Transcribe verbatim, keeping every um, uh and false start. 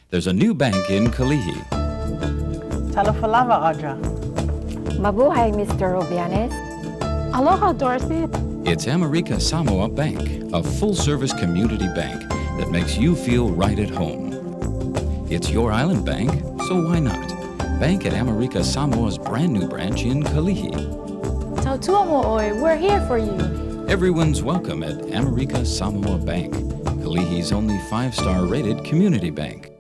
There's a new bank in Kalihi. Talofalava, Audra. Mabuhay, Mister Rubianes. Aloha, Dorothy. It's America Samoa Bank, a full-service community bank that makes you feel right at home. It's your island bank, so why not? Bank at America Samoa's brand new branch in Kalihi. Tautua mo'oi, we're here for you. Everyone's welcome at America Samoa Bank, Kalihi's only five-star rated community bank.